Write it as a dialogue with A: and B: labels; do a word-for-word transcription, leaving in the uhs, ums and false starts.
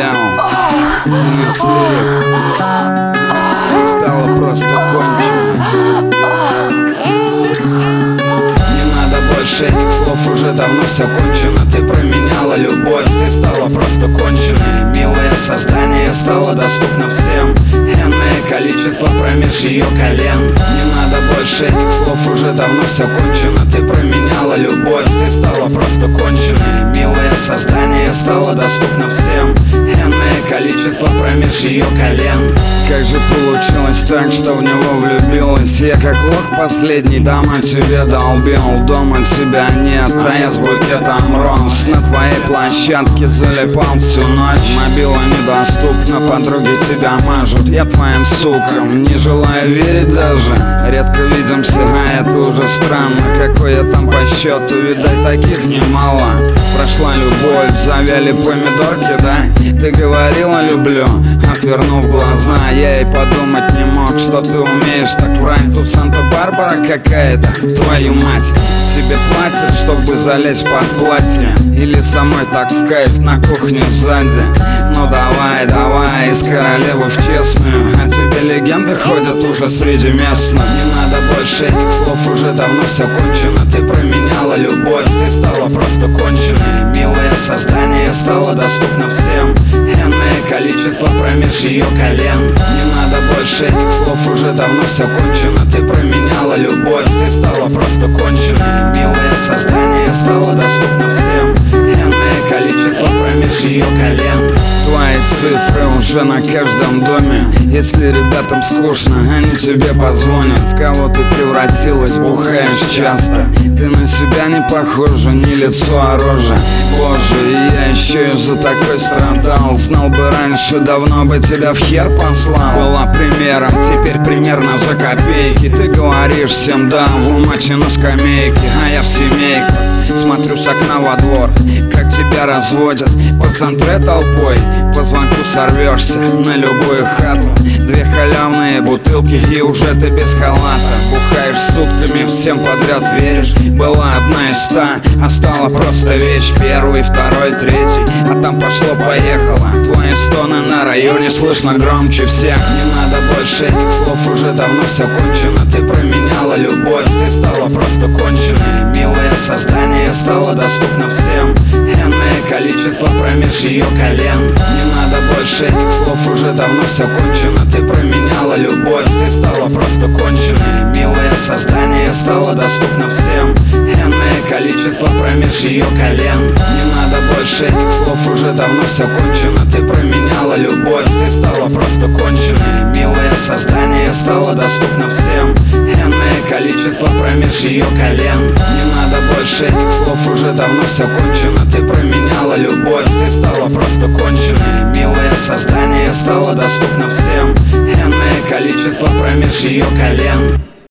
A: Лео, Слирик, стала просто конченой. Не надо больше этих слов, уже давно все кончено. Ты променяла любовь, ты стала просто конченой. Милое создание стало доступно всем, энное количество промеж ее колен. Не надо больше этих слов, уже давно все кончено. Ты променяла любовь, ты стала просто конченой. Милое создание стало доступно всем, энное количество промеж ее колен. Как же получилось так, что в него влюбилась я, как лох последний? Дома тебе долбил, дома тебя нет, а я с букетом роз на твоей площадке залипал всю ночь. Мобила недоступна, подруги тебя мажут, я твоим сукам не желаю верить даже. Редко видимся, а это уже странно. Какой я там по счету, видать таких немало. Прошла любовь, завяли помидорки, да? Ты говорила люблю, отвернув глаза. Я и подумать не мог, что ты умеешь так врать. Тут Санта-Барбара какая-то, твою мать. Тебе платят, чтобы залезть под платье, или самой так в кайф на кухне сзади? Ну давай, давай, из королевы в честную. А тебе легенды ходят уже среди местных. Не надо больше этих слов, уже давно все кончено. Ты променяла любовь, ты стала просто конченой. Милое создание стало доступно всем, энное количество промеж ее колен. Не надо больше этих слов, уже давно все кончено. Ты променяла любовь, ты стала просто конченой. Милое создание стало доступно всем, энное количество промеж ее колен. Твои цифры уже на каждом доме. Если ребятам скучно, они тебе позвонят. В кого ты превратилась, бухаешь часто. Ты на себя не похожа, не лицо, а рожа. Боже, и я еще из-за такой страдал. Знал бы раньше, давно бы тебя в хер послал. Была примером, теперь примерно за копейки. Ты говоришь всем да, в умаче на скамейке, а я в семейках. Смотрю с окна во двор, как тебя разводят по центре толпой. По звонку сорвешься на любую хату. Две халявные бутылки и уже ты без халата. Бухаешь сутками, всем подряд веришь. Была одна из ста, а стала просто вещь. Первый, второй, третий, а там пошло-поехало. Твои стоны на районе слышно громче всех. Не надо больше этих слов, уже давно все кончено. Ты променяла любовь, ты стала просто конченой. Милое создание стало доступно всем, энное количество промеж ее колен. Не надо больше этих слов, уже давно все кончено. Ты променяла любовь, ты стала просто конченой. Милое создание стало доступно всем, энное количество промеж ее колен. Не надо больше этих слов, уже давно все кончено. Ты променяла любовь, ты стала просто конченой. Милое создание стало доступно всем, энное количество промеж ее колен. Не надо больше этих слов, уже давно все кончено. Ты променяла любовь, ты стала просто конченой. Милое создание стало доступно всем, энное количество промеж ее колен.